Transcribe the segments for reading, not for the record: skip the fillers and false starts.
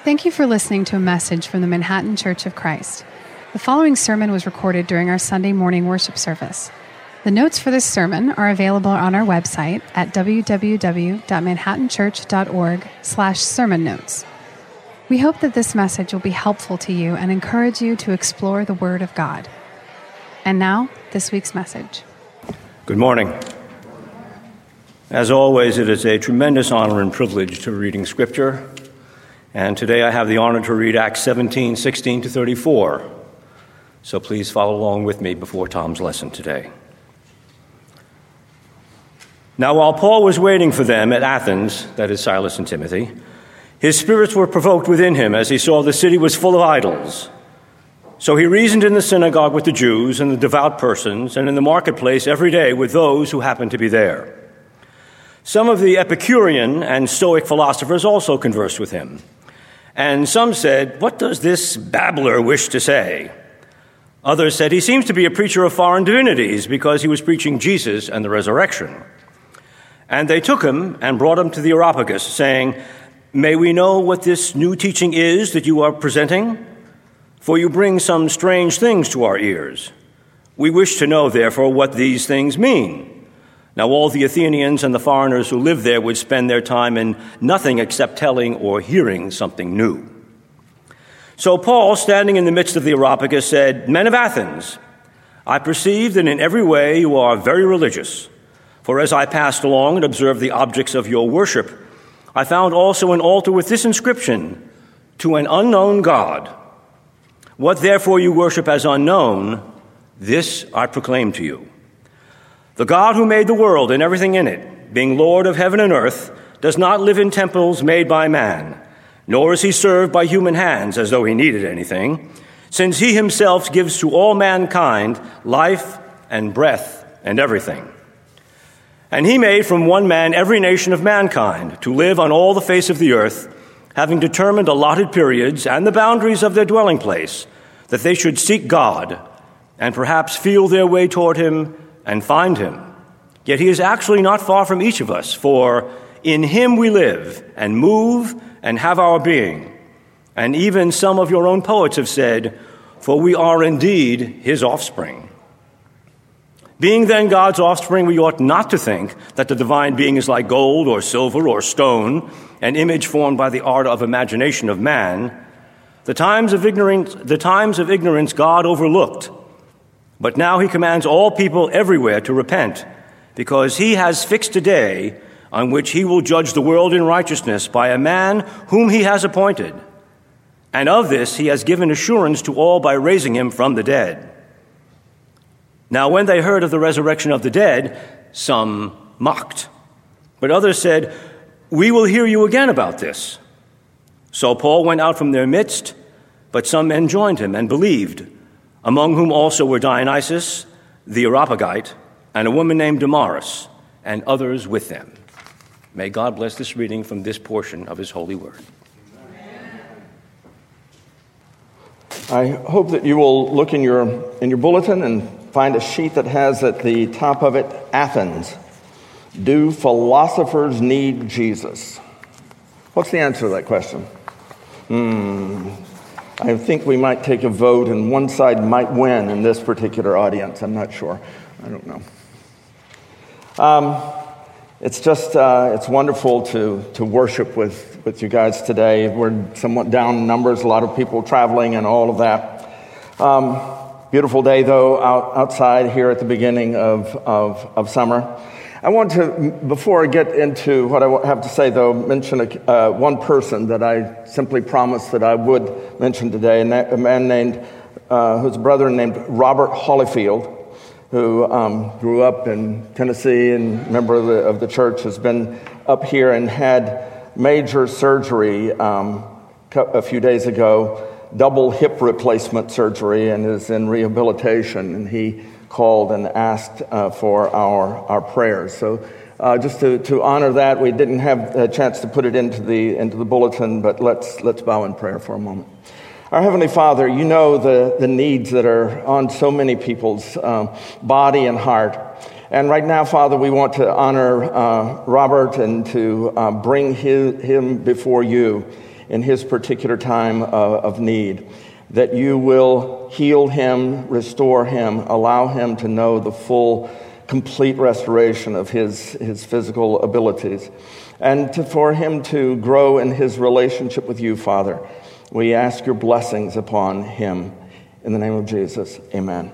Thank you for listening to a message from the Manhattan Church of Christ. The following sermon was recorded during our Sunday morning worship service. The notes for this sermon are available on our website at www.manhattanchurch.org/sermon notes. We hope that this message will be helpful to you and encourage you to explore the Word of God. And now, this week's message. Good morning. As always, it is a tremendous honor and privilege to reading Scripture. And today I have the honor to read Acts 17:16-34. So please follow along with me before Tom's lesson today. Now, while Paul was waiting for them at Athens, that is Silas and Timothy, his spirits were provoked within him as he saw the city was full of idols. So he reasoned in the synagogue with the Jews and the devout persons, and in the marketplace every day with those who happened to be there. Some of the Epicurean and Stoic philosophers also conversed with him. And some said, "What does this babbler wish to say?" Others said, "He seems to be a preacher of foreign divinities because he was preaching Jesus and the resurrection." And they took him and brought him to the Areopagus, saying, "May we know what this new teaching is that you are presenting? For you bring some strange things to our ears. We wish to know, therefore, what these things mean." Now all the Athenians and the foreigners who lived there would spend their time in nothing except telling or hearing something new. So Paul, standing in the midst of the Areopagus, said, "Men of Athens, I perceive that in every way you are very religious. For as I passed along and observed the objects of your worship, I found also an altar with this inscription, 'To an unknown God.' What therefore you worship as unknown, this I proclaim to you. The God who made the world and everything in it, being Lord of heaven and earth, does not live in temples made by man, nor is he served by human hands as though he needed anything, since he himself gives to all mankind life and breath and everything. And he made from one man every nation of mankind to live on all the face of the earth, having determined allotted periods and the boundaries of their dwelling place, that they should seek God and perhaps feel their way toward him and find him. Yet he is actually not far from each of us, for in him we live and move and have our being. And even some of your own poets have said, for we are indeed his offspring. Being then God's offspring, we ought not to think that the divine being is like gold or silver or stone, an image formed by the art of imagination of man. The times of ignorance God overlooked. But now he commands all people everywhere to repent, because he has fixed a day on which he will judge the world in righteousness by a man whom he has appointed. And of this he has given assurance to all by raising him from the dead. Now when they heard of the resurrection of the dead, some mocked. But others said, "We will hear you again about this." So Paul went out from their midst, but some men joined him and believed, among whom also were Dionysius, the Areopagite, and a woman named Damaris, and others with them. May God bless this reading from this portion of his holy word. I hope that you will look in your bulletin and find a sheet that has at the top of it, Athens. Do philosophers need Jesus? What's the answer to that question? I think we might take a vote, and one side might win in this particular audience. I'm not sure. I don't know. It's wonderful to worship with you guys today. We're somewhat down in numbers, a lot of people traveling and all of that. Beautiful day, though, outside here at the beginning of summer. I want to, before I get into what I have to say, though, mention one person that I simply promised that I would mention today, a man named, who's a brother named Robert Holyfield, who grew up in Tennessee and member of the church, has been up here and had major surgery a few days ago, double hip replacement surgery, and is in rehabilitation, and he called and asked for our prayers. So just to honor that, we didn't have a chance to put it into the bulletin, but let's bow in prayer for a moment. Our Heavenly Father, you know the needs that are on so many people's body and heart. And right now, Father, we want to honor Robert and to bring him before you in his particular time of need, that you will heal him, restore him, allow him to know the full, complete restoration of his physical abilities, and for him to grow in his relationship with you, Father. We ask your blessings upon him. In the name of Jesus, amen.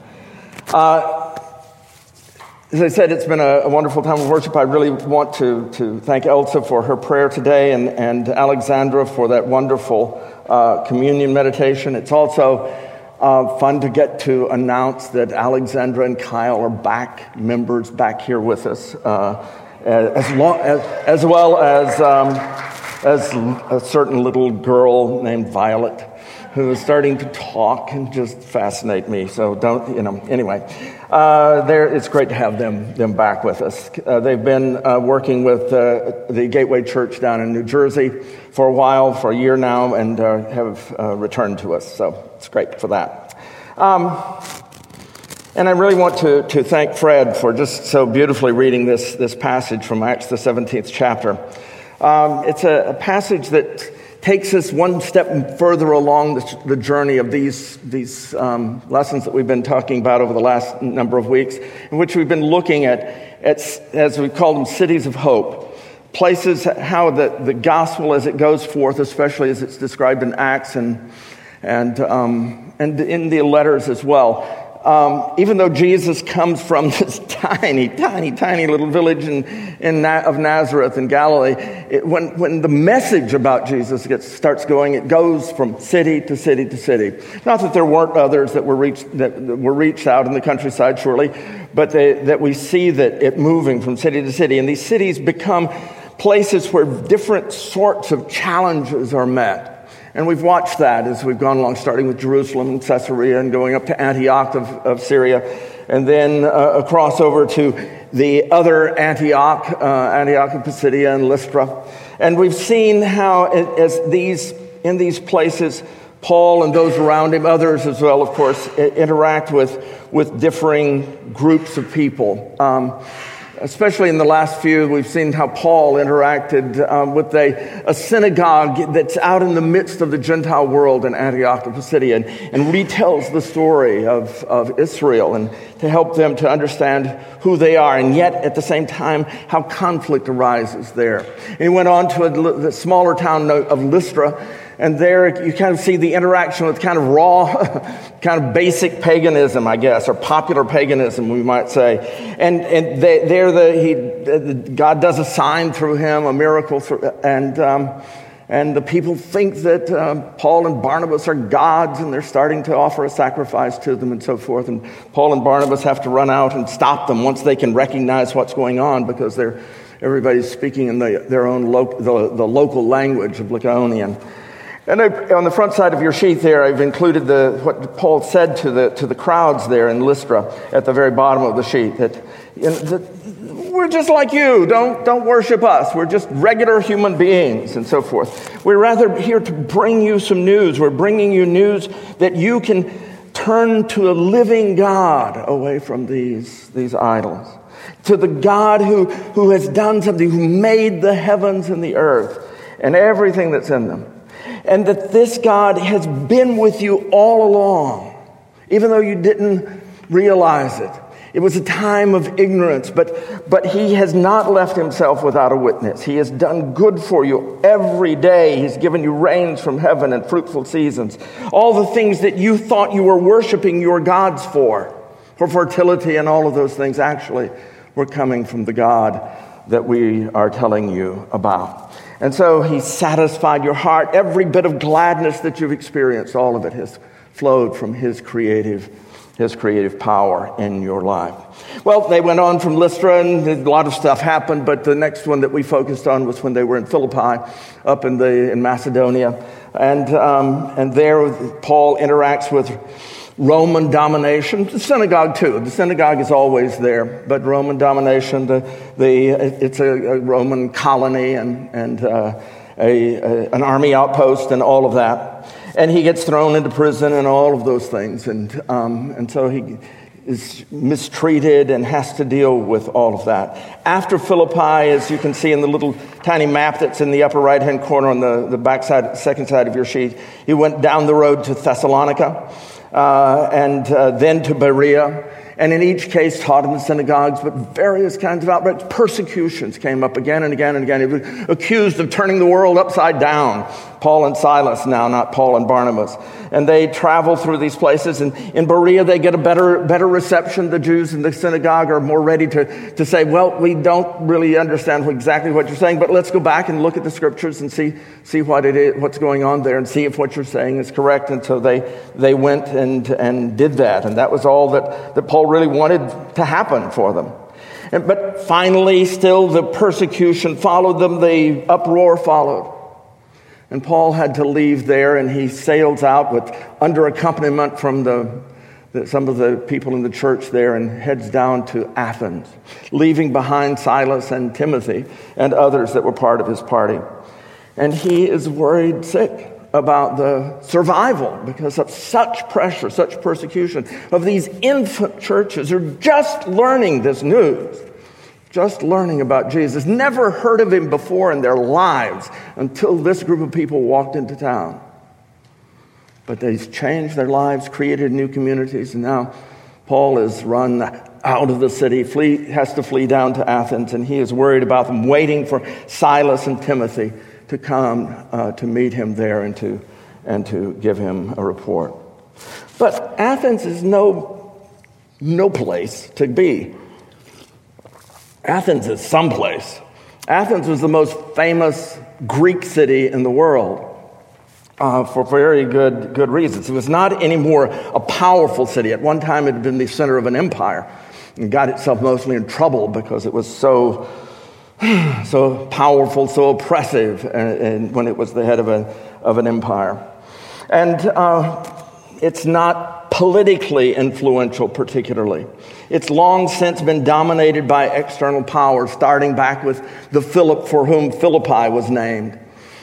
As I said, it's been a wonderful time of worship. I really want to thank Elsa for her prayer today and Alexandra for that wonderful communion meditation. It's also fun to get to announce that Alexandra and Kyle are members back here with us, as well as a certain little girl named Violet, who is starting to talk and just fascinate me. So anyway, it's great to have them back with us. They've been working with the Gateway Church down in New Jersey for a while, for a year now, and have returned to us. So it's great for that. And I really want to thank Fred for just so beautifully reading this passage from Acts the 17th chapter. It's a passage that takes us one step further along the journey of these lessons that we've been talking about over the last number of weeks, in which we've been looking at as we call them, cities of hope, places how the gospel as it goes forth, especially as it's described in Acts and in the letters as well. Even though Jesus comes from this tiny little village of Nazareth in Galilee, when the message about Jesus starts going, it goes from city to city to city. Not that there weren't others that were reached out in the countryside, surely, but that we see that it moving from city to city. And these cities become places where different sorts of challenges are met. And we've watched that as we've gone along, starting with Jerusalem and Caesarea and going up to Antioch of Syria, and then across over to the other Antioch of Pisidia and Lystra. And we've seen how in these places, Paul and those around him, others as well, of course, interact with differing groups of people. Especially in the last few, we've seen how Paul interacted with a synagogue that's out in the midst of the Gentile world in Antioch of Pisidia and retells the story of Israel and to help them to understand who they are, and yet at the same time how conflict arises there. And he went on to the smaller town of Lystra, and there you kind of see the interaction with kind of raw, kind of basic paganism, I guess, or popular paganism, we might say. And God does a sign through him, a miracle, and the people think that Paul and Barnabas are gods, and they're starting to offer a sacrifice to them and so forth. And Paul and Barnabas have to run out and stop them once they can recognize what's going on, because everybody's speaking in their own the local language of Lycaonian. And on the front side of your sheet there, I've included what Paul said to the crowds there in Lystra at the very bottom of the sheet, that we're just like you. Don't worship us. We're just regular human beings and so forth. We're rather here to bring you some news. We're bringing you news that you can turn to a living God away from these idols, to the God who has done something, who made the heavens and the earth and everything that's in them. And that this God has been with you all along, even though you didn't realize it. It was a time of ignorance, but he has not left himself without a witness. He has done good for you every day. He's given you rains from heaven and fruitful seasons. All the things that you thought you were worshiping your gods for fertility and all of those things, actually were coming from the God that we are telling you about. And so he satisfied your heart. Every bit of gladness that you've experienced, all of it has flowed from his creative power in your life. Well, they went on from Lystra, and a lot of stuff happened, but the next one that we focused on was when they were in Philippi, up in Macedonia. And there Paul interacts with Roman domination, the synagogue too. The synagogue is always there, but Roman domination, it's a Roman colony and an army outpost and all of that. And he gets thrown into prison and all of those things. And so is mistreated and has to deal with all of that. After Philippi, as you can see in the little tiny map that's in the upper right-hand corner on the back side, second side of your sheet, he went down the road to Thessalonica and then to Berea. And in each case taught in the synagogues, but various kinds of outbreaks. Persecutions came up again and again and again. He was accused of turning the world upside down. Paul and Silas now, not Paul and Barnabas. And they travel through these places. And in Berea, they get a better reception. The Jews in the synagogue are more ready to say, well, we don't really understand exactly what you're saying, but let's go back and look at the scriptures and see what it is, what's going on there, and see if what you're saying is correct. And so they went and did that. And that was all that Paul really wanted to happen for them. But finally, still the persecution followed them. The uproar followed. And Paul had to leave there, and he sails out under accompaniment from some of the people in the church there, and heads down to Athens, leaving behind Silas and Timothy and others that were part of his party. And he is worried sick about the survival because of such pressure, such persecution of these infant churches who are just learning this news. Just learning about Jesus, never heard of him before in their lives until this group of people walked into town. But they've changed their lives, created new communities, and now Paul is run out of the city, has to flee down to Athens, and he is worried about them, waiting for Silas and Timothy to come to meet him there and to give him a report. But Athens is no place to be. Athens is someplace. Athens was the most famous Greek city in the world for very good reasons. It was not anymore a powerful city. At one time, it had been the center of an empire and got itself mostly in trouble because it was so powerful, so oppressive, and when it was the head of an empire. And it's not politically influential particularly. It's long since been dominated by external powers, starting back with the Philip for whom Philippi was named,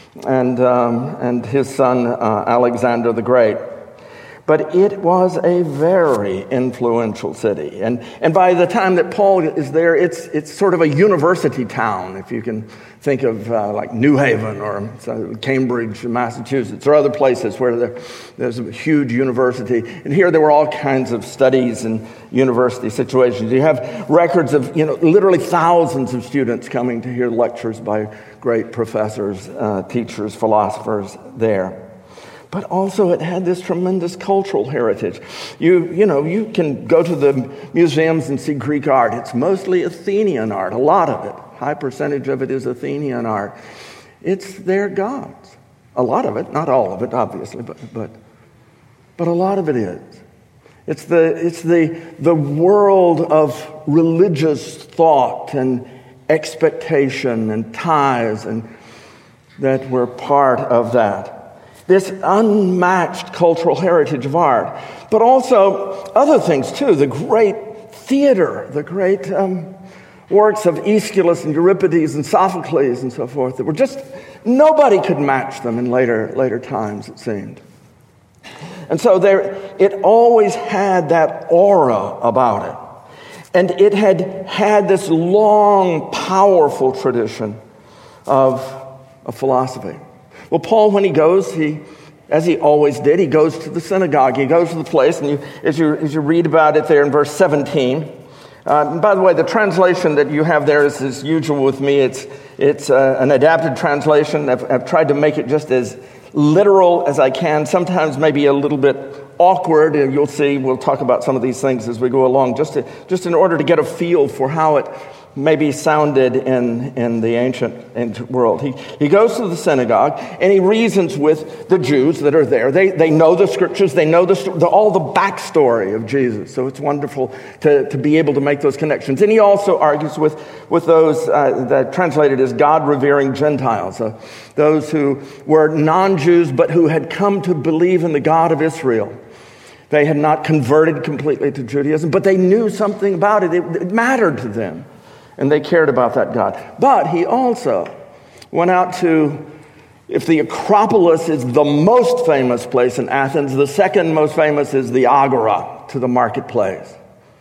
and his son Alexander the Great. But it was a very influential city, and by the time that Paul is there, it's sort of a university town, if you can think of like New Haven or Cambridge, Massachusetts, or other places where there's a huge university. And here there were all kinds of studies and university situations. You have records of literally thousands of students coming to hear lectures by great professors, teachers, philosophers there. But also it had this tremendous cultural heritage. You can go to the museums and see Greek art. It's mostly Athenian art, a lot of it. High percentage of it is Athenian art. It's their gods. A lot of it, not all of it, obviously, but a lot of it is. It's the world of religious thought and expectation and ties and that were part of that. This unmatched cultural heritage of art, but also other things too. The great theater, the great works of Aeschylus and Euripides and Sophocles and so forth that were just, nobody could match them in later times, it seemed. And so it always had that aura about it. And it had this long, powerful tradition of philosophy. Well, Paul, when he goes, as he always did, he goes to the synagogue. He goes to the place, and as you read about it there in verse 17. By the way, the translation that you have there is as usual with me. It's an adapted translation. I've tried to make it just as literal as I can. Sometimes maybe a little bit awkward, and you'll see. We'll talk about some of these things as we go along, just in order to get a feel for how it maybe sounded in the ancient world. He goes to the synagogue and he reasons with the Jews that are there. They know the scriptures. They know all the backstory of Jesus. So it's wonderful to be able to make those connections. And he also argues with those that translated as God-revering Gentiles, those who were non-Jews but who had come to believe in the God of Israel. They had not converted completely to Judaism, but they knew something about it. It mattered to them. And they cared about that God. But he also went out to, if the Acropolis is the most famous place in Athens, the second most famous is the Agora, to the marketplace.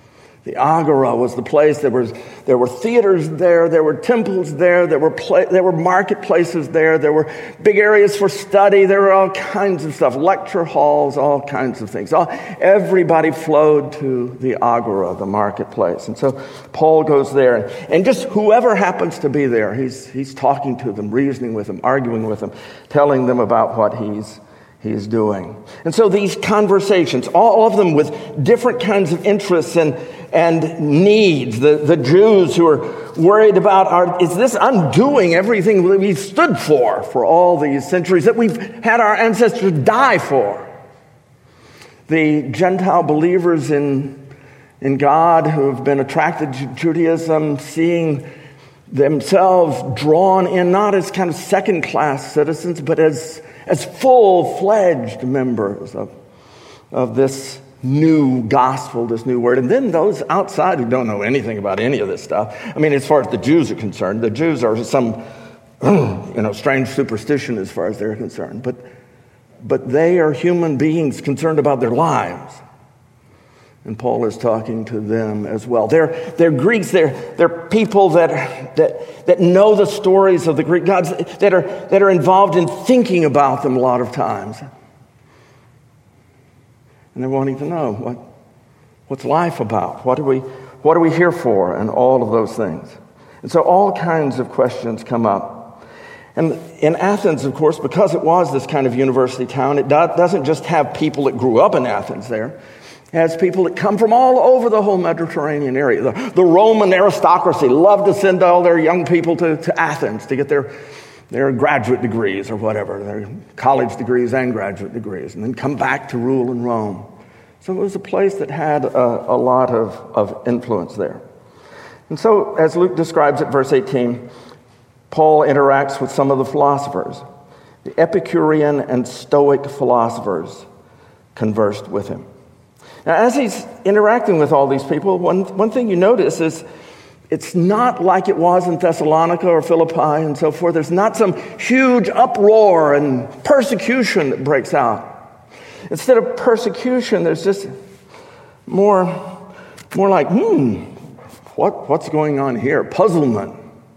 The Agora was the place. There were theaters there. There were temples there. There were marketplaces there. There were big areas for study. There were all kinds of stuff, lecture halls, all kinds of things. Everybody flowed to the Agora, the marketplace. And so Paul goes there, and just whoever happens to be there, he's talking to them, reasoning with them, arguing with them, telling them about what he's doing. And so these conversations, all of them with different kinds of interests and needs. The Jews who are worried about, is this undoing everything that we've stood for all these centuries, that we've had our ancestors die for? The Gentile believers in God who have been attracted to Judaism, seeing themselves drawn in not as kind of second-class citizens, but as full-fledged members of this new gospel, this new word. And then those outside who don't know anything about any of this stuff. I mean, as far as the Jews are concerned, the Jews are some strange superstition as far as they're concerned. But they are human beings concerned about their lives. And Paul is talking to them as well. They're Greeks. They're people that know the stories of the Greek gods, that are involved in thinking about them a lot of times. And they're wanting to know what's life about? What are we here for? And all of those things. And so all kinds of questions come up. And in Athens, of course, because it was this kind of university town, it doesn't just have people that grew up in Athens there. It has people that come from all over the whole Mediterranean area. The Roman aristocracy loved to send all their young people to Athens to get their graduate degrees or whatever, their college degrees and graduate degrees, and then come back to rule in Rome. So it was a place that had a lot of influence there. And so, as Luke describes it, verse 18, Paul interacts with some of the philosophers. The Epicurean and Stoic philosophers conversed with him. Now, as he's interacting with all these people, one thing you notice is it's not like it was in Thessalonica or Philippi and so forth. There's not some huge uproar and persecution that breaks out. Instead of persecution, there's just more like, what's going on here? Puzzlement.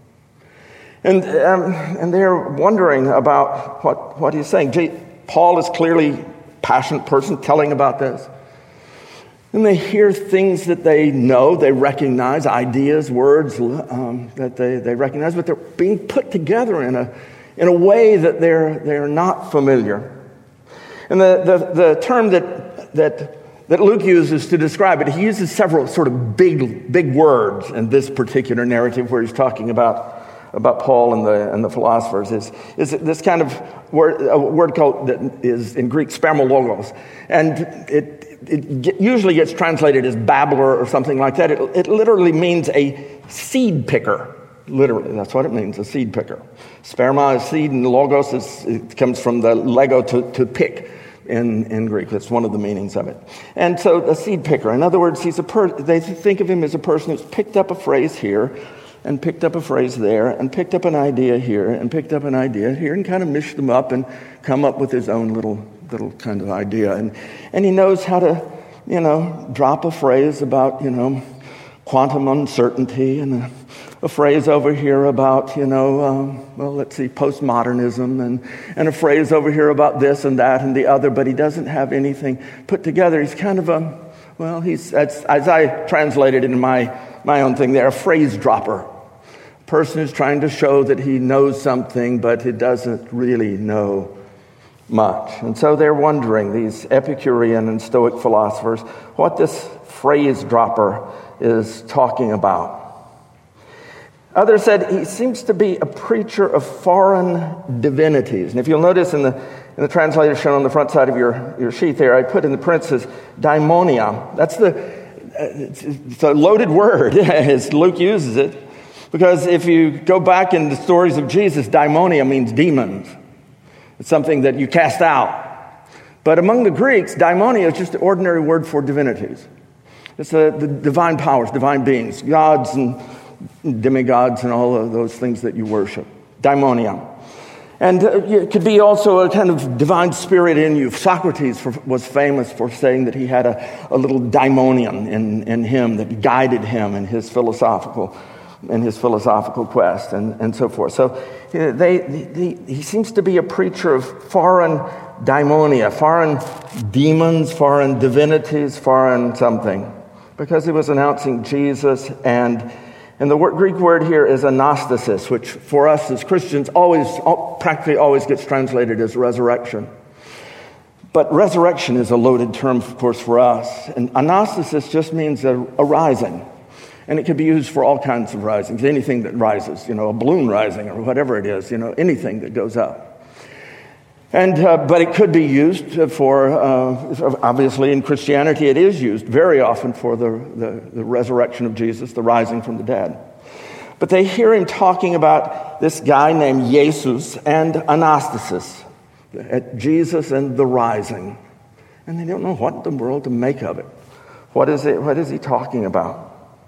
And they're wondering about what he's saying. Paul is clearly a passionate person telling about this. And they hear things that they know, they recognize, ideas, words that they recognize, but they're being put together in a way that they're not familiar. And the term that Luke uses to describe it, he uses several sort of big words in this particular narrative where he's talking about Paul and the philosophers. Is this kind of a word called that is in Greek spermologos, and it usually gets translated as babbler or something like that. It literally means a seed picker. Literally, that's what it means, a seed picker. Sperma is seed, and logos it comes from the lego, to pick in Greek. That's one of the meanings of it. And so a seed picker. In other words, they think of him as a person who's picked up a phrase here, and picked up a phrase there, and picked up an idea here, and picked up an idea here, and kind of mished them up and come up with his own little kind of idea. And he knows how to, drop a phrase about, quantum uncertainty, and a phrase over here about, postmodernism, and a phrase over here about this and that and the other, but he doesn't have anything put together. He's kind of he's, as I translated it in my own thing there, a phrase dropper. A person who's trying to show that he knows something, but he doesn't really know much. And so they're wondering, these Epicurean and Stoic philosophers, what this phrase dropper is talking about. Others said he seems to be a preacher of foreign divinities. And if you'll notice in the translator shown on the front side of your sheet there, I put in the parentheses, daimonia. That's it's a loaded word, as Luke uses it, because if you go back in the stories of Jesus, daimonia means demons. It's something that you cast out. But among the Greeks, daimonia is just an ordinary word for divinities. It's the divine powers, divine beings, gods and demigods and all of those things that you worship. Daimonia. And it could be also a kind of divine spirit in you. Socrates was famous for saying that he had a little daimonion in him that guided him in his philosophical quest and so forth. So he seems to be a preacher of foreign daimonia, foreign demons, foreign divinities, foreign something, because he was announcing Jesus. And the Greek word here is anastasis, which for us as Christians practically always gets translated as resurrection. But resurrection is a loaded term, of course, for us. And anastasis just means a rising. And it can be used for all kinds of risings, anything that rises, a balloon rising or whatever it is, anything that goes up. And but it could be used for, obviously in Christianity it is used very often for the resurrection of Jesus, the rising from the dead. But they hear him talking about this guy named Jesus and anastasis, Jesus and the rising. And they don't know what in the world to make of it. What is he talking about?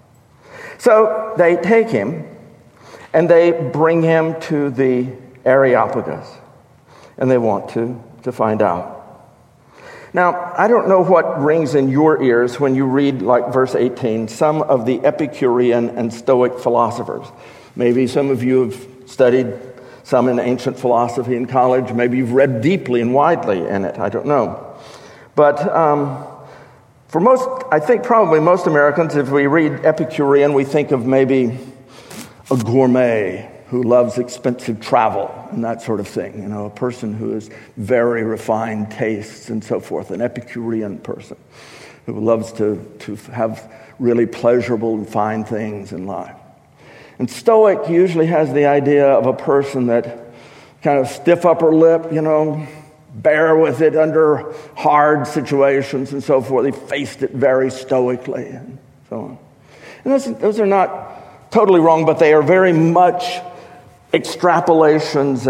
So they take him and they bring him to the Areopagus. And they want to find out. Now, I don't know what rings in your ears when you read, like verse 18, some of the Epicurean and Stoic philosophers. Maybe some of you have studied some in ancient philosophy in college. Maybe you've read deeply and widely in it. I don't know. But for most, I think probably most Americans, if we read Epicurean, we think of maybe a gourmet who loves expensive travel and that sort of thing. A person who has very refined tastes and so forth, an Epicurean person who loves to have really pleasurable and fine things in life. And Stoic usually has the idea of a person that kind of stiff upper lip, bear with it under hard situations and so forth. They faced it very stoically and so on. And those are not totally wrong, but they are very much extrapolations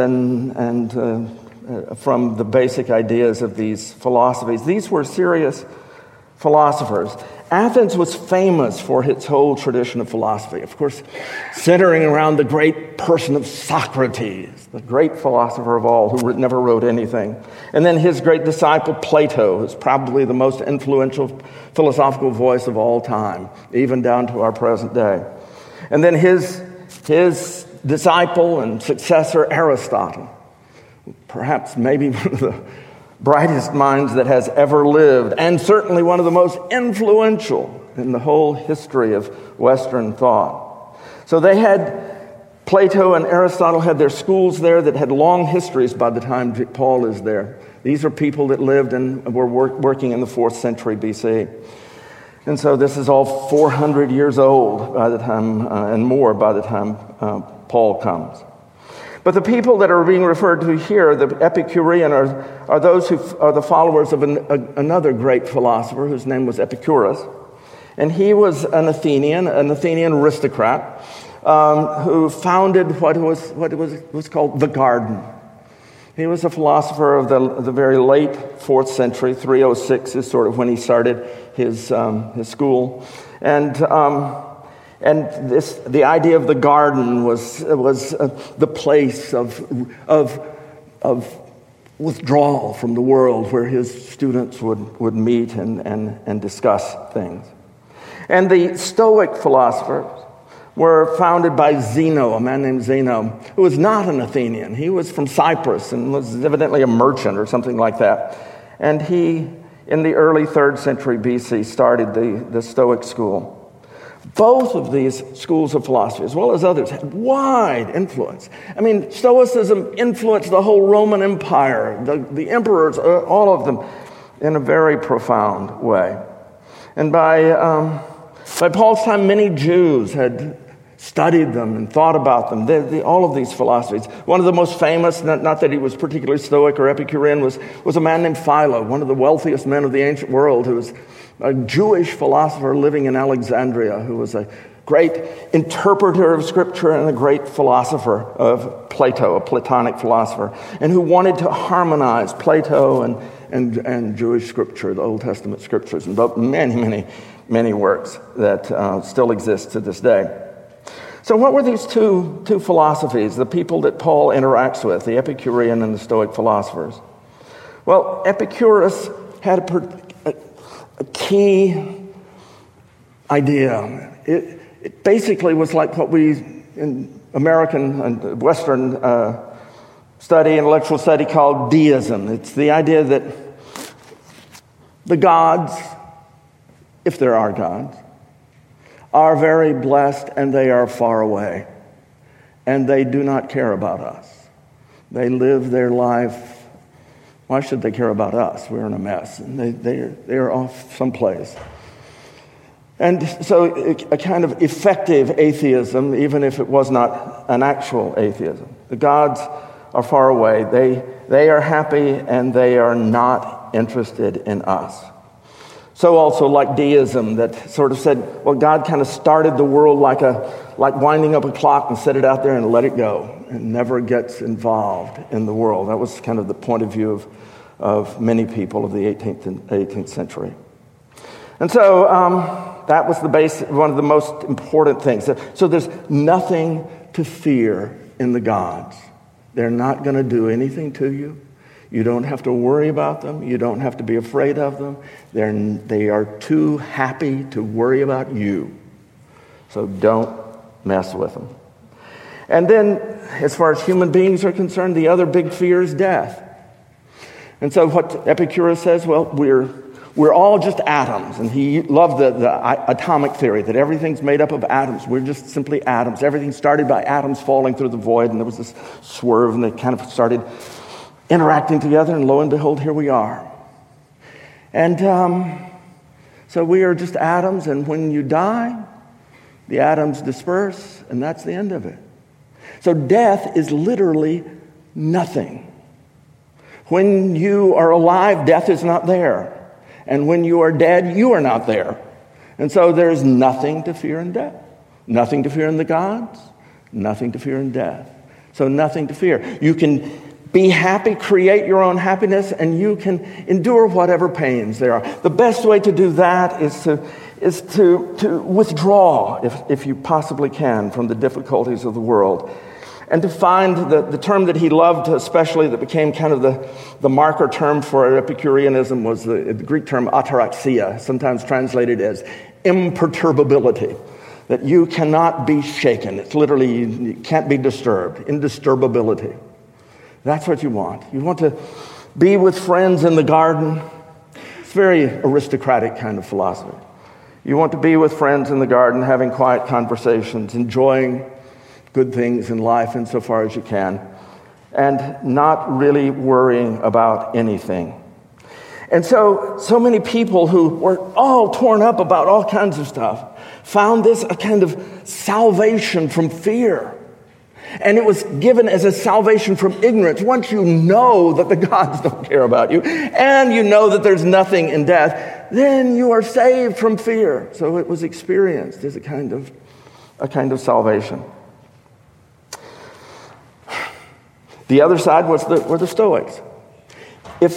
and from the basic ideas of these philosophies. These were serious philosophers. Athens was famous for its whole tradition of philosophy, of course, centering around the great person of Socrates, the great philosopher of all, who never wrote anything. And then his great disciple Plato, who's probably the most influential philosophical voice of all time, even down to our present day. And then his disciple and successor Aristotle, perhaps maybe one of the brightest minds that has ever lived, and certainly one of the most influential in the whole history of Western thought. So they had, Plato and Aristotle had their schools there that had long histories by the time Paul is there. These are people that lived and were working in the 4th century BC. And so this is all 400 years old by the time, and more by the time Paul comes. But the people that are being referred to here, the Epicurean, are those who are the followers of another great philosopher whose name was Epicurus. And he was an Athenian aristocrat who founded what was called the Garden. He was a philosopher of the very late 4th century. 306 is sort of when he started his school. And the idea of the garden was the place of withdrawal from the world, where his students would meet and discuss things. And the Stoic philosophers were founded by Zeno, a man named Zeno, who was not an Athenian. He was from Cyprus and was evidently a merchant or something like that. And he, in the early 3rd century BC, started the Stoic school. Both of these schools of philosophy, as well as others, had wide influence. I mean, Stoicism influenced the whole Roman Empire, the emperors, all of them, in a very profound way. And by Paul's time, many Jews had studied them and thought about them, all of these philosophies. One of the most famous, not that he was particularly Stoic or Epicurean, was a man named Philo, one of the wealthiest men of the ancient world, who was a Jewish philosopher living in Alexandria, who was a great interpreter of Scripture and a great philosopher of Plato, a Platonic philosopher, and who wanted to harmonize Plato and Jewish Scripture, the Old Testament Scriptures, and wrote many works that still exist to this day. So what were these two philosophies, the people that Paul interacts with, the Epicurean and the Stoic philosophers? Well, Epicurus had a key idea. It basically was like what we in American and Western intellectual study called deism. It's the idea that the gods, if there are gods, are very blessed and they are far away. And they do not care about us. They live their life. Why should they care about us? We're in a mess. And they are off someplace. And so a kind of effective atheism, even if it was not an actual atheism. The gods are far away. They are happy and they are not interested in us. So also like deism that sort of said, well, God kind of started the world like winding up a clock and set it out there and let it go and never gets involved in the world. That was kind of the point of view of many people of the 18th century. And so that was one of the most important things. So there's nothing to fear in the gods. They're not going to do anything to you. You don't have to worry about them. You don't have to be afraid of them. They are too happy to worry about you. So don't mess with them. And then, as far as human beings are concerned, the other big fear is death. And so what Epicurus says, well, we're all just atoms. And he loved the atomic theory, that everything's made up of atoms. We're just simply atoms. Everything started by atoms falling through the void, and there was this swerve, and they kind of started interacting together, and lo and behold, here we are. And so we are just atoms, and when you die, the atoms disperse, and that's the end of it. So death is literally nothing. When you are alive, death is not there. And when you are dead, you are not there. And so there's nothing to fear in death. Nothing to fear in the gods. Nothing to fear in death. So nothing to fear. You can be happy, create your own happiness, and you can endure whatever pains there are. The best way to do that is to withdraw, if you possibly can, from the difficulties of the world. And to find the term that he loved, especially that became kind of the marker term for Epicureanism, was the Greek term ataraxia, sometimes translated as imperturbability. That you cannot be shaken. It's literally, you can't be disturbed. Indisturbability. That's what you want. You want to be with friends in the garden. It's a very aristocratic kind of philosophy. You want to be with friends in the garden, having quiet conversations, enjoying good things in life insofar as you can, and not really worrying about anything. And so many people who were all torn up about all kinds of stuff found this a kind of salvation from fear. And it was given as a salvation from ignorance. Once you know that the gods don't care about you, and you know that there's nothing in death, then you are saved from fear. So it was experienced as a kind of salvation. The other side were the Stoics. If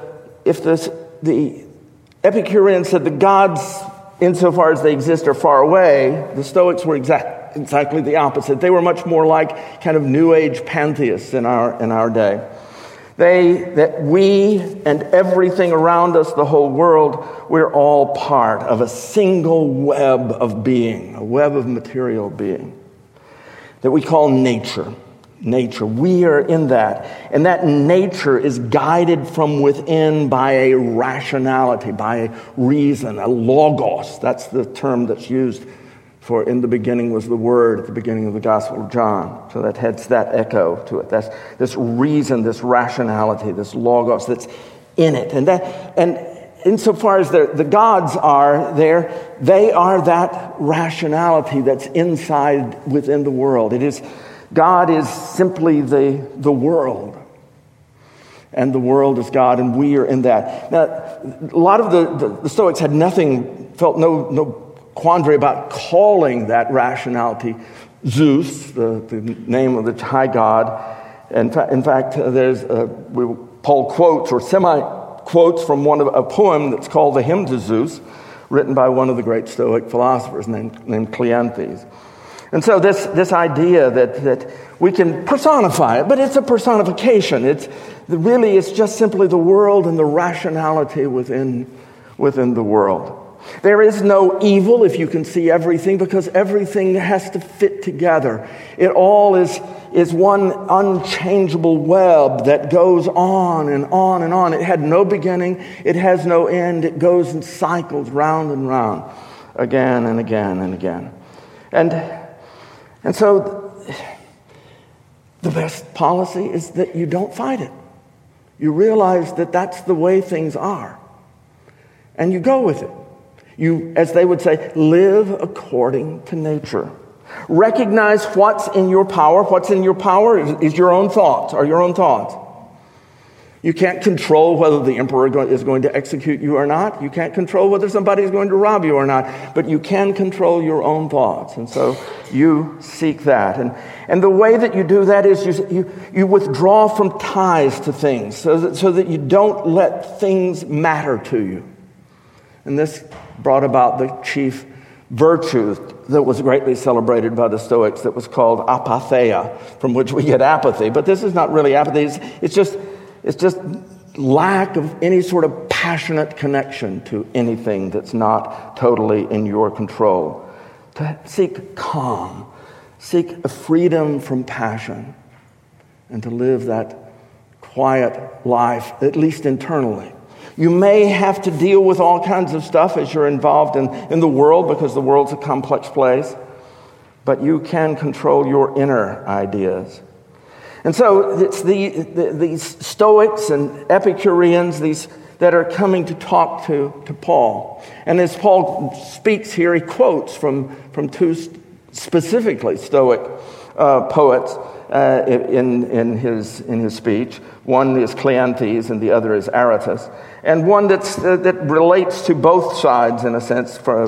the Epicureans said the gods, insofar as they exist, are far away, the Stoics were exactly the opposite. They were much more like kind of New Age pantheists in our day. That we and everything around us, the whole world, we're all part of a single web of being, a web of material being that we call nature. Nature. We are in that. And that nature is guided from within by a rationality, by a reason, a logos. That's the term that's used for in the beginning was the Word at the beginning of the Gospel of John. So that has that echo to it. That's this reason, this rationality, this logos that's in it. And insofar as the gods are there, they are that rationality that's inside within the world. God is simply the world. And the world is God, and we are in that. Now, a lot of the Stoics had felt no quandary about calling that rationality Zeus, the name of the high god. In fact, Paul quotes or semi-quotes from a poem that's called the Hymn to Zeus, written by one of the great Stoic philosophers named Cleanthes. And so this idea that we can personify it, but it's a personification. It's just simply the world and the rationality within the world. There is no evil if you can see everything, because everything has to fit together. It all is one unchangeable web that goes on and on and on. It had no beginning. It has no end. It goes in cycles round and round, again and again and again. And so the best policy is that you don't fight it. You realize that that's the way things are. And you go with it. You, as they would say, live according to nature. Recognize what's in your power. What's in your power is your own thoughts, are your own thoughts. You can't control whether the emperor is going to execute you or not. You can't control whether somebody is going to rob you or not. But you can control your own thoughts. And so you seek that. And the way that you do that is you withdraw from ties to things so that you don't let things matter to you. And this brought about the chief virtue that was greatly celebrated by the Stoics, that was called apatheia, from which we get apathy. But this is not really apathy. It's just lack of any sort of passionate connection to anything that's not totally in your control. To seek calm, seek a freedom from passion, and to live that quiet life, at least internally. You may have to deal with all kinds of stuff as you're involved in the world, because the world's a complex place, but you can control your inner ideas. And so it's these Stoics and Epicureans, these that are coming to talk to Paul. And as Paul speaks here, he quotes from two specifically Stoic poets in his speech. One is Cleanthes and the other is Aratus. And one that relates to both sides, in a sense, for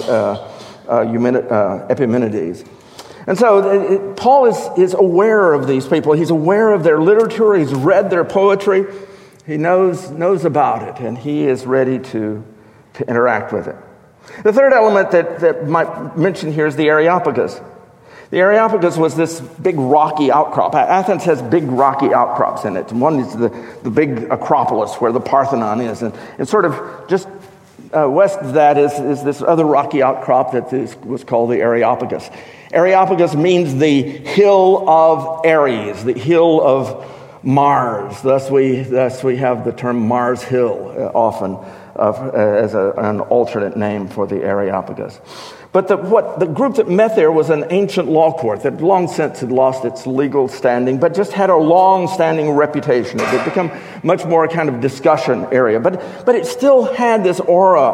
Epimenides. And so Paul is aware of these people. He's aware of their literature. He's read their poetry. He knows about it, and he is ready to interact with it. The third element that might mention here is the Areopagus. The Areopagus was this big rocky outcrop. Athens has big rocky outcrops in it. One is the big Acropolis where the Parthenon is. And sort of just west of that is this other rocky outcrop that was called the Areopagus. Areopagus means the hill of Ares, the hill of Mars. Thus we have the term Mars Hill often as an alternate name for the Areopagus. But the group that met there was an ancient law court that long since had lost its legal standing, but just had a long-standing reputation. It had become much more a kind of discussion area. But it still had this aura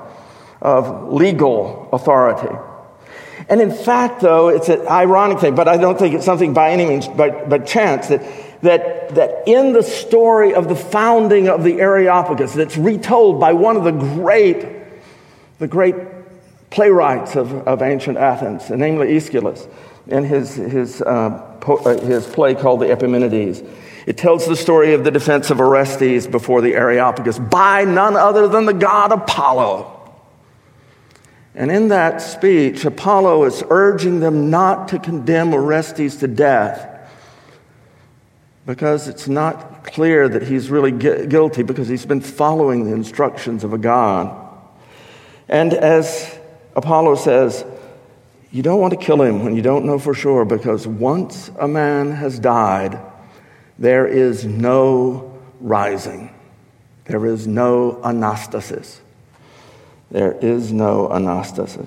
of legal authority. And in fact, though, it's an ironic thing, but I don't think it's something by any means by chance, that in the story of the founding of the Areopagus, that's retold by one of the great playwrights of ancient Athens, namely Aeschylus, in his play called the Epimenides. It tells the story of the defense of Orestes before the Areopagus by none other than the god Apollo. And in that speech, Apollo is urging them not to condemn Orestes to death, because it's not clear that he's really guilty, because he's been following the instructions of a god. And as Apollo says, you don't want to kill him when you don't know for sure, because once a man has died, there is no rising. There is no anastasis. There is no anastasis.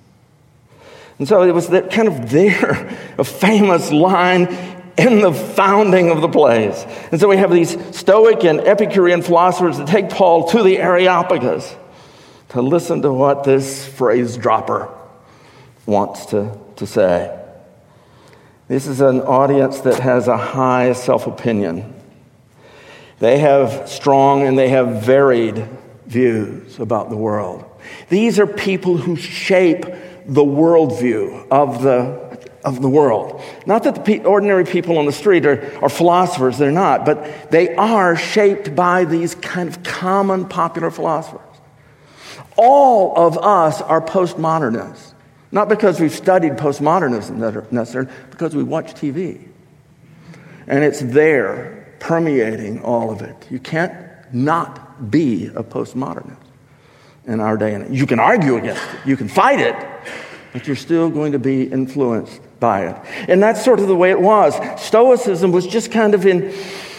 And so it was that kind of a famous line in the founding of the place. And so we have these Stoic and Epicurean philosophers that take Paul to the Areopagus to listen to what this phrase dropper wants to say. This is an audience that has a high self-opinion. They have strong and they have varied views about the world. These are people who shape the worldview of the world. Not that the ordinary people on the street are philosophers, they're not, but they are shaped by these kind of common popular philosophers. All of us are postmodernists. Not because we've studied postmodernism necessarily, because we watch TV. And it's there, permeating all of it. You can't not be a postmodernist in our day and age. You can argue against it. You can fight it. But you're still going to be influenced by it. And that's sort of the way it was. Stoicism was just kind of in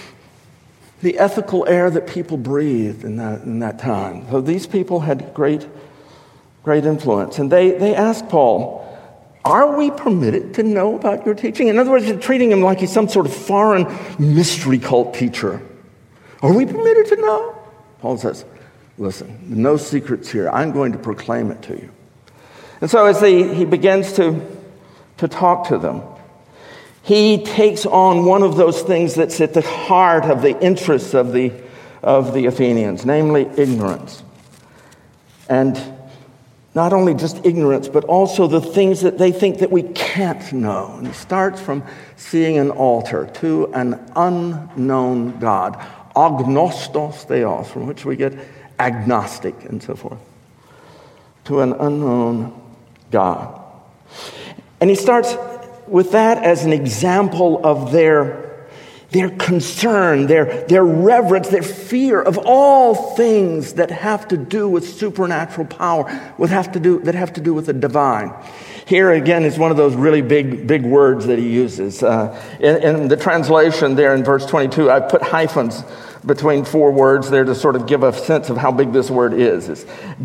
the ethical air that people breathed in that time. So these people had great influence. And they asked Paul, are we permitted to know about your teaching? In other words, they're treating him like he's some sort of foreign mystery cult teacher. Are we permitted to know? Paul says, listen, no secrets here. I'm going to proclaim it to you. And so as he begins to talk to them, he takes on one of those things that's at the heart of the interests of the Athenians, namely ignorance. And not only just ignorance, but also the things that they think that we can't know. And it starts from seeing an altar to an unknown God, agnostos theos, from which we get agnostic and so forth, to an unknown God. And he starts with that as an example of their concern, their reverence, their fear of all things that have to do with supernatural power, that have to do with the divine. Here again is one of those really big words that he uses. In the translation there in verse 22, I put hyphens between four words there to sort of give a sense of how big this word is. It's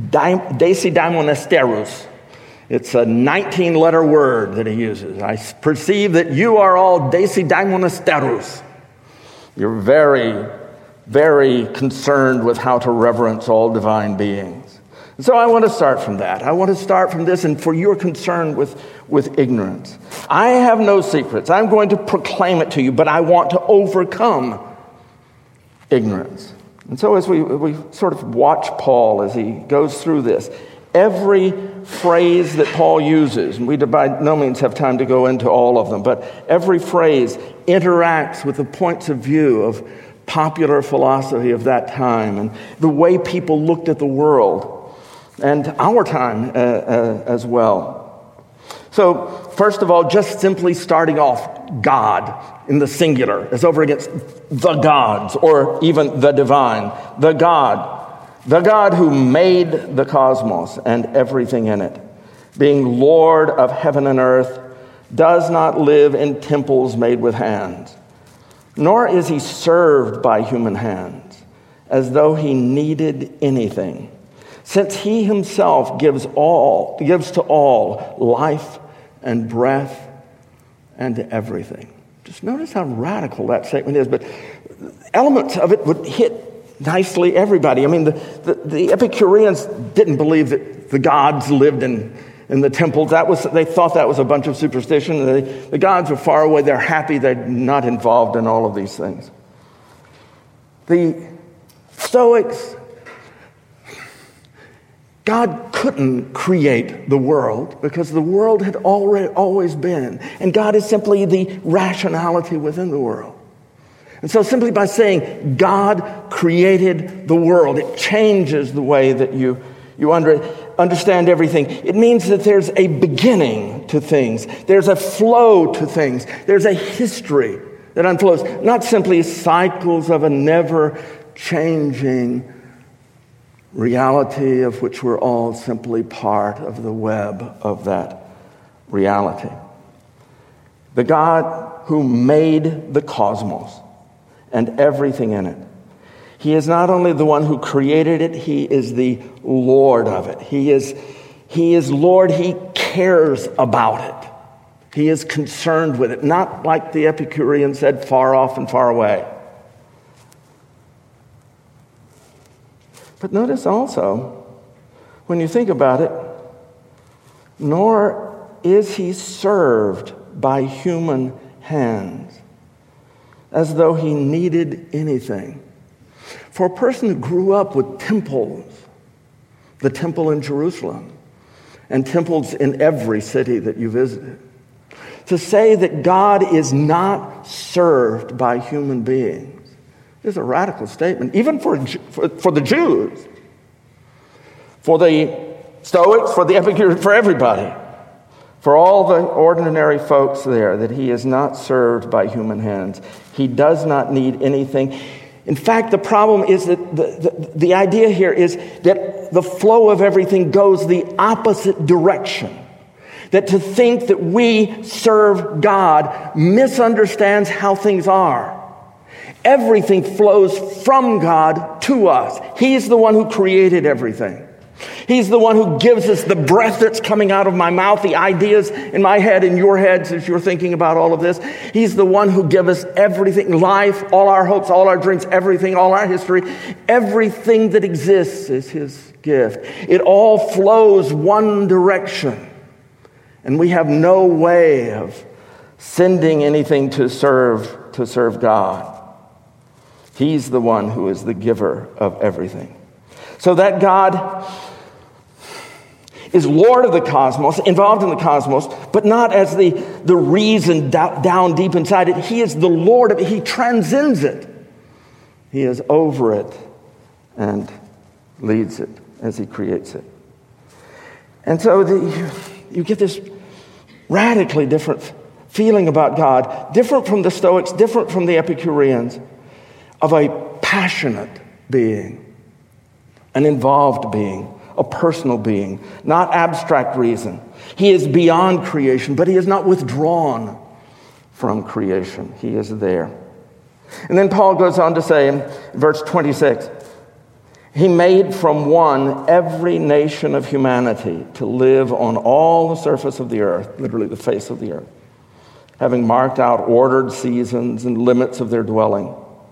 desidaimonesterus. It's a 19-letter word that he uses. I perceive that you are all desidaimonesterus. You're very, very concerned with how to reverence all divine beings. And so I want to start from that. I want to start from this and for your concern with ignorance. I have no secrets. I'm going to proclaim it to you, but I want to overcome ignorance. And so as we sort of watch Paul as he goes through this, every phrase that Paul uses, and we by no means have time to go into all of them, but every phrase interacts with the points of view of popular philosophy of that time and the way people looked at the world and our time as well. So, first of all, just simply starting off, God in the singular is over against the gods or even the divine. The God who made the cosmos and everything in it, being Lord of heaven and earth, does not live in temples made with hands, nor is he served by human hands, as though he needed anything, since he himself gives to all life and breath and everything. Just notice how radical that statement is, but elements of it would hit nicely everybody. I mean, the Epicureans didn't believe that the gods lived in the temples. They thought that was a bunch of superstition. The gods were far away. They're happy they're not involved in all of these things. The Stoics, God couldn't create the world because the world had always been. And God is simply the rationality within the world. And so simply by saying God created the world, it changes the way that you understand everything. It means that there's a beginning to things. There's a flow to things. There's a history that unfolds, not simply cycles of a never-changing reality of which we're all simply part of the web of that reality. The God who made the cosmos and everything in it. He is not only the one who created it, he is the Lord of it. He is Lord. He cares about it. He is concerned with it, not like the Epicurean said, far off and far away. But notice also, when you think about it, nor is he served by human hands, as though he needed anything. For a person who grew up with temples, the temple in Jerusalem, and temples in every city that you visited, to say that God is not served by human beings is a radical statement, even for the Jews, for the Stoics, for the Epicureans, for everybody. For all the ordinary folks there, that he is not served by human hands. He does not need anything. In fact, the problem is that the idea here is that the flow of everything goes the opposite direction. That to think that we serve God misunderstands how things are. Everything flows from God to us. He's the one who created everything. He's the one who gives us the breath that's coming out of my mouth, the ideas in my head, in your heads as you're thinking about all of this. He's the one who gives us everything, life, all our hopes, all our dreams, everything, all our history. Everything that exists is his gift. It all flows one direction. And we have no way of sending anything to serve God. He's the one who is the giver of everything. So that God is Lord of the cosmos, involved in the cosmos, but not as the reason down deep inside it. He is the Lord of it. He transcends it. He is over it and leads it as he creates it. And so you get this radically different feeling about God, different from the Stoics, different from the Epicureans, of a passionate being, an involved being, a personal being, not abstract reason. He is beyond creation, but he is not withdrawn from creation. He is there. And then Paul goes on to say in verse 26, he made from one every nation of humanity to live on all the surface of the earth, literally the face of the earth, having marked out ordered seasons and limits of their dwelling,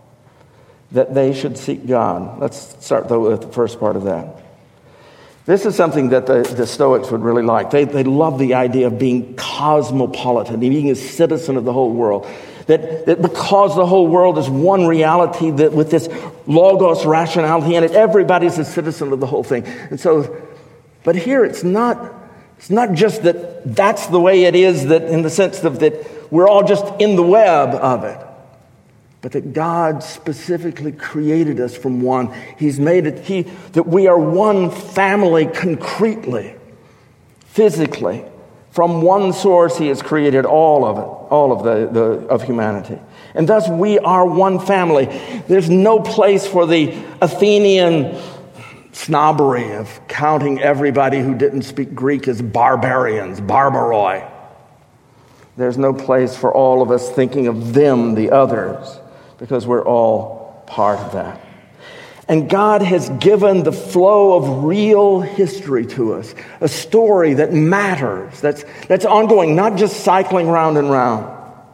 that they should seek God. Let's start, though, with the first part of that. This is something that the Stoics would really like. They love the idea of being cosmopolitan, being a citizen of the whole world. That because the whole world is one reality, that with this logos rationality in it, everybody's a citizen of the whole thing. And so, but here it's not just that that's the way it is, that in the sense of that we're all just in the web of it. But that God specifically created us from one. He's made it, that we are one family concretely, physically. From one source, he has created all of it, all of humanity. And thus we are one family. There's no place for the Athenian snobbery of counting everybody who didn't speak Greek as barbarians, barbaroi. There's no place for all of us thinking of them, the others, because we're all part of that. And God has given the flow of real history to us, a story that matters, that's ongoing, not just cycling round and round.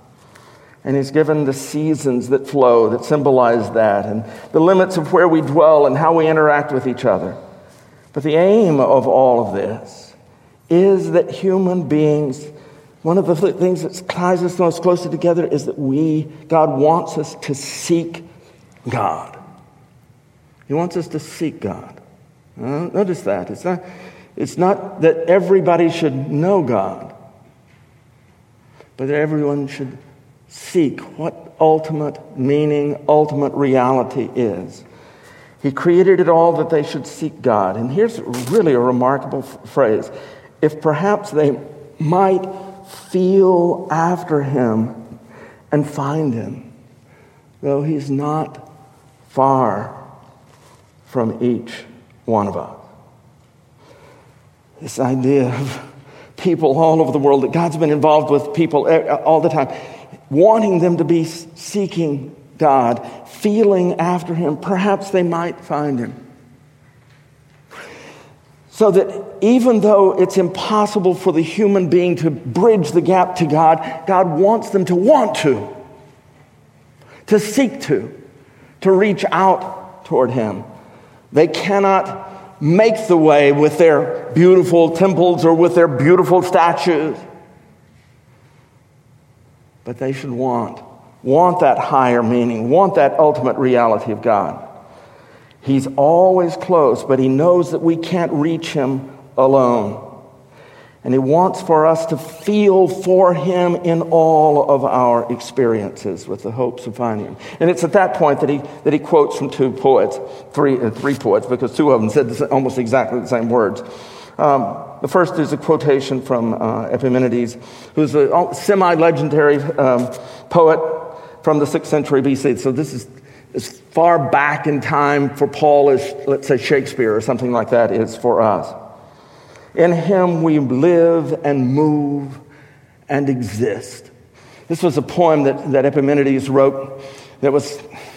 And he's given the seasons that flow, that symbolize that, and the limits of where we dwell and how we interact with each other. But the aim of all of this is that human beings, one of the things that ties us most closely together is that God wants us to seek God. He wants us to seek God. Notice that. It's not that everybody should know God, but that everyone should seek what ultimate meaning, ultimate reality is. He created it all that they should seek God. And here's really a remarkable phrase. If perhaps they might feel after him and find him, though he's not far from each one of us. This idea of people all over the world, that God's been involved with people all the time, wanting them to be seeking God, feeling after him, perhaps they might find him. So that even though it's impossible for the human being to bridge the gap to God, God wants them to want to seek to reach out toward him. They cannot make the way with their beautiful temples or with their beautiful statues. But they should want that higher meaning, want that ultimate reality of God. He's always close, but he knows that we can't reach him alone. And he wants for us to feel for him in all of our experiences with the hopes of finding him. And it's at that point that he quotes from three poets, because two of them said almost exactly the same words. The first is a quotation from Epimenides, who's a semi-legendary poet from the 6th century BC. So this is as far back in time for Paul as, let's say, Shakespeare or something like that is for us. In him we live and move and exist. This was a poem that Epimenides wrote that was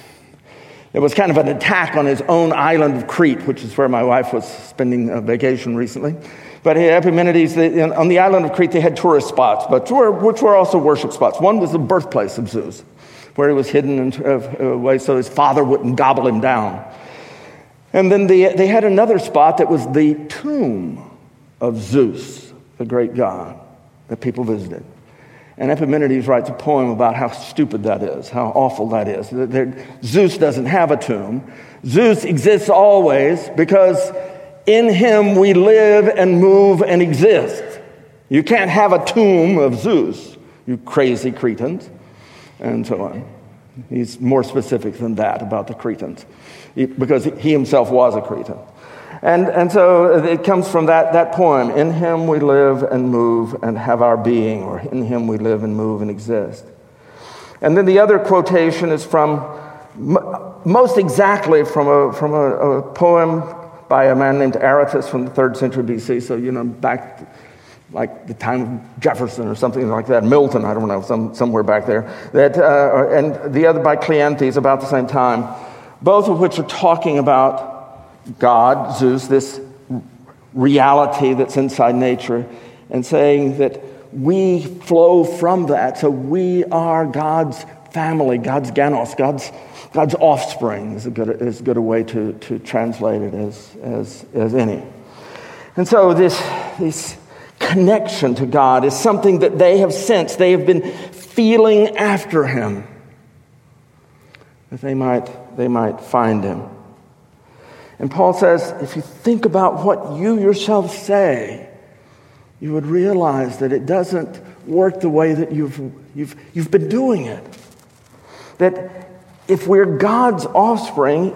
kind of an attack on his own island of Crete, which is where my wife was spending a vacation recently. But Epimenides, on the island of Crete, they had tourist spots, which were also worship spots. One was the birthplace of Zeus, where he was hidden away so his father wouldn't gobble him down. And then they had another spot that was the tomb of Zeus, the great god, that people visited. And Epimenides writes a poem about how stupid that is, how awful that is. Zeus doesn't have a tomb. Zeus exists always because in him we live and move and exist. You can't have a tomb of Zeus, you crazy Cretans, and so on. He's more specific than that about the Cretans, because he himself was a Cretan. And so it comes from that poem, in him we live and move and have our being, or in him we live and move and exist. And then the other quotation is from, most exactly from a poem by a man named Aratus from the 3rd century BC, so, back like the time of Jefferson or something like that, Milton, I don't know, somewhere back there, and the other by Cleanthes about the same time, both of which are talking about God, Zeus, this reality that's inside nature, and saying that we flow from that. So we are God's family, God's ganos, God's offspring is as good a way to translate it as any. And so this connection to God is something that they have sensed. They have been feeling after him, that they might find him. And Paul says, if you think about what you yourself say, you would realize that it doesn't work the way that you've been doing it. That if we're God's offspring,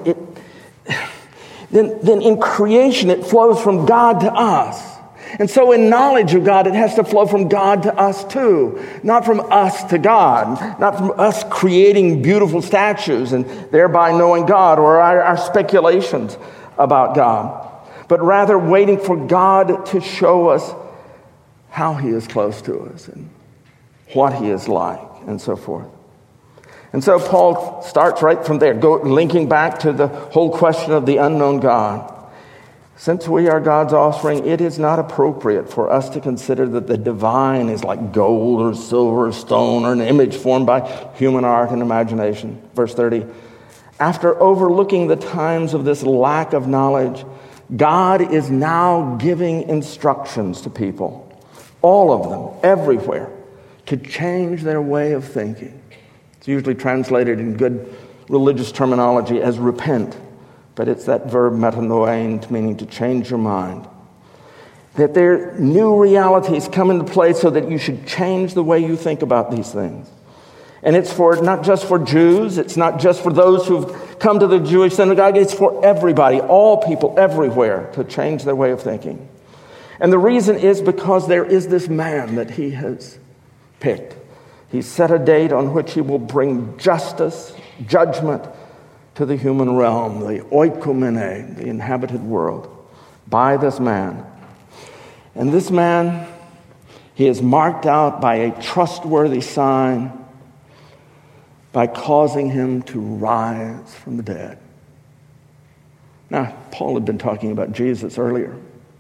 then in creation it flows from God to us. And so in knowledge of God, it has to flow from God to us too. Not from us to God. Not from us creating beautiful statues and thereby knowing God, or our speculations about God. But rather waiting for God to show us how he is close to us and what he is like and so forth. And so Paul starts right from there, linking back to the whole question of the unknown God. Since we are God's offspring, it is not appropriate for us to consider that the divine is like gold or silver or stone or an image formed by human art and imagination. Verse 30, after overlooking the times of this lack of knowledge, God is now giving instructions to people, all of them, everywhere, to change their way of thinking. It's usually translated in good religious terminology as repent. But it's that verb metanoein, meaning to change your mind. That there are new realities come into play so that you should change the way you think about these things. And it's for not just for Jews, it's not just for those who've come to the Jewish synagogue, it's for everybody, all people everywhere, to change their way of thinking. And the reason is because there is this man that he has picked. He set a date on which he will bring justice, judgment, to the human realm, the oikomene, the inhabited world, by this man. And this man, he is marked out by a trustworthy sign, by causing him to rise from the dead. Now, Paul had been talking about Jesus earlier.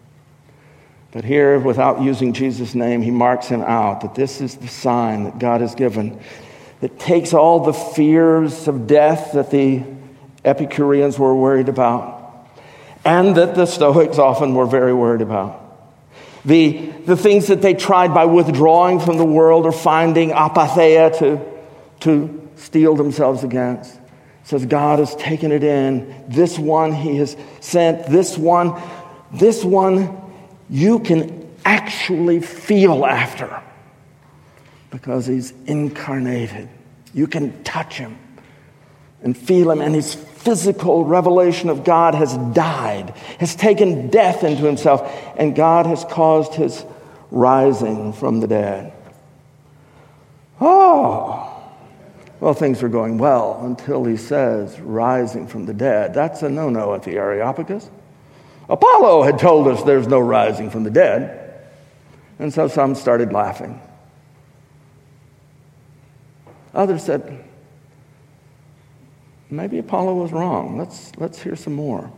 But here, without using Jesus' name, he marks him out, that this is the sign that God has given, that takes all the fears of death that the Epicureans were worried about, and that the Stoics often were very worried about. The things that they tried by withdrawing from the world or finding apatheia to steel themselves against. It says God has taken it in. This one he has sent. This one you can actually feel after because he's incarnated. You can touch him and feel him, and his physical revelation of God has died, has taken death into himself, and God has caused his rising from the dead. Oh, well, things are going well until he says rising from the dead. That's a no-no at the Areopagus. Apollo had told us there's no rising from the dead. And so some started laughing. Others said, maybe Apollo was wrong. Let's hear some more.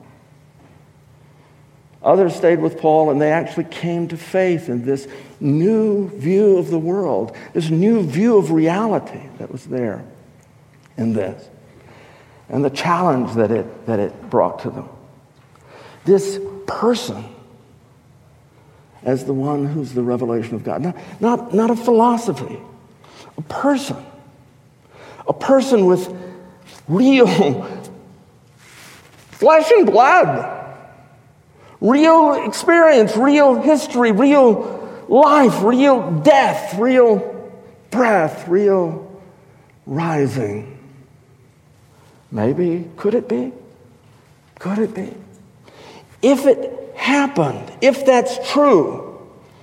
Others stayed with Paul, and they actually came to faith in this new view of the world, this new view of reality that was there in this, and the challenge that it brought to them. This person as the one who's the revelation of God. Not a philosophy, a person. A person with real flesh and blood, real experience, real history, real life, real death, real breath, real rising. Maybe, could it be? Could it be? If it happened, if that's true,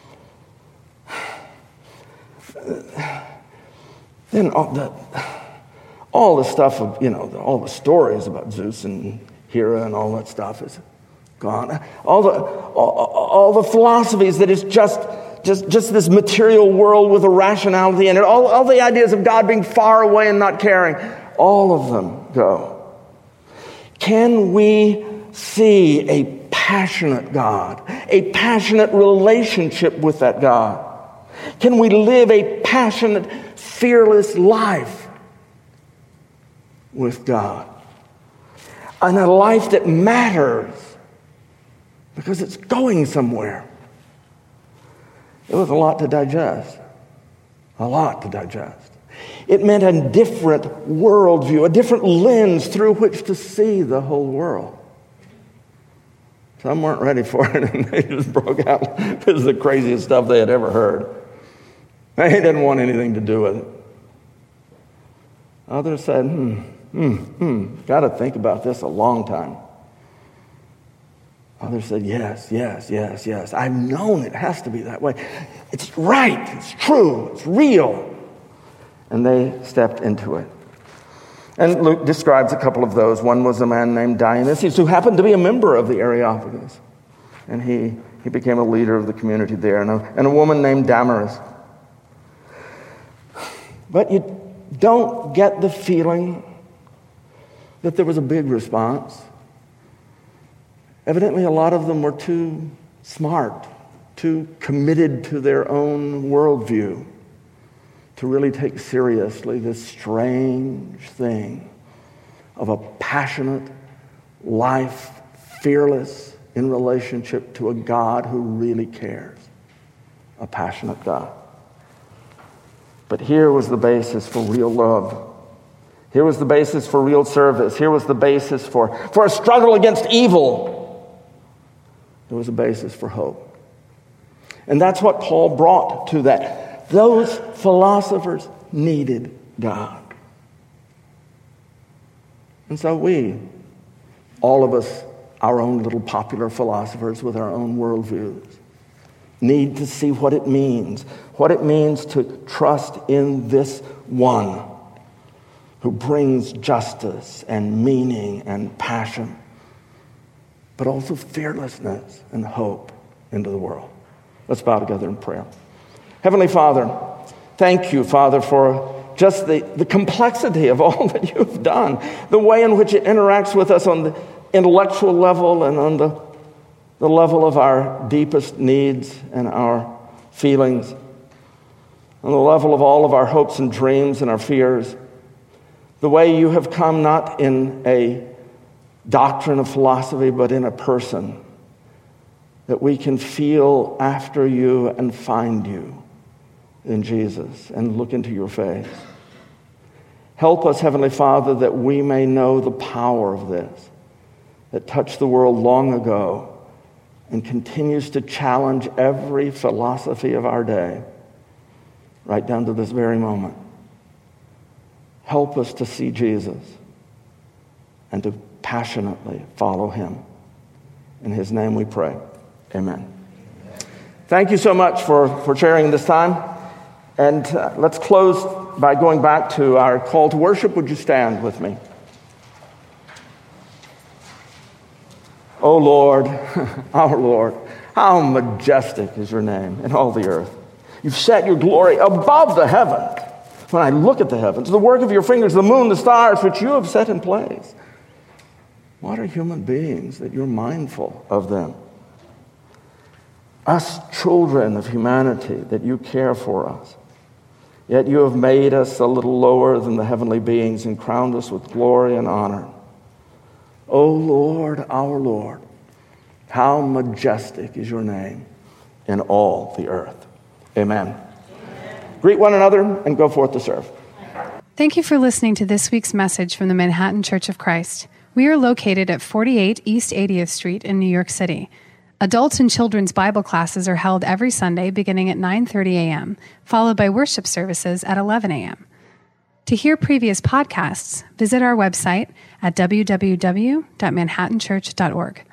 then all the stuff of, all the stories about Zeus and Hera and all that stuff is gone. All the philosophies that is just this material world with a rationality in it, all the ideas of God being far away and not caring, all of them go. Can we see a passionate God, a passionate relationship with that God? Can we live a passionate, fearless life with God? And a life that matters because it's going somewhere. It was a lot to digest. A lot to digest. It meant a different worldview, a different lens through which to see the whole world. Some weren't ready for it, and they just broke out. This is the craziest stuff they had ever heard. They didn't want anything to do with it. Others said, got to think about this a long time. Others said, yes. I've known it has to be that way. It's right, it's true, it's real. And they stepped into it. And Luke describes a couple of those. One was a man named Dionysius, who happened to be a member of the Areopagus. And he became a leader of the community there. And a woman named Damaris. But you don't get the feeling that there was a big response. Evidently, a lot of them were too smart, too committed to their own worldview to really take seriously this strange thing of a passionate life, fearless in relationship to a God who really cares, a passionate God. But here was the basis for real love. Here was the basis for real service. Here was the basis for a struggle against evil. There was a basis for hope. And that's what Paul brought to that. Those philosophers needed God. And so we, all of us, our own little popular philosophers with our own worldviews, need to see what it means to trust in this one who brings justice and meaning and passion, but also fearlessness and hope into the world. Let's bow together in prayer. Heavenly Father, thank you, Father, for just the complexity of all that you have done, the way in which it interacts with us on the intellectual level and on the level of our deepest needs and our feelings, on the level of all of our hopes and dreams and our fears, the way you have come not in a doctrine of philosophy, but in a person, that we can feel after you and find you in Jesus and look into your face. Help us, Heavenly Father, that we may know the power of this, that touched the world long ago and continues to challenge every philosophy of our day, right down to this very moment. Help us to see Jesus and to passionately follow him. In his name we pray. Amen. Thank you so much for sharing this time. And let's close by going back to our call to worship. Would you stand with me? Oh Lord, our Lord, how majestic is your name in all the earth. You've set your glory above the heavens. When I look at the heavens, the work of your fingers, the moon, the stars, which you have set in place. What are human beings that you're mindful of them? Us children of humanity, that you care for us. Yet you have made us a little lower than the heavenly beings and crowned us with glory and honor. O Lord, our Lord, how majestic is your name in all the earth. Amen. Greet one another and go forth to serve. Thank you for listening to this week's message from the Manhattan Church of Christ. We are located at 48 East 80th Street in New York City. Adults and children's Bible classes are held every Sunday beginning at 9:30 a.m., followed by worship services at 11 a.m. To hear previous podcasts, visit our website at www.manhattanchurch.org.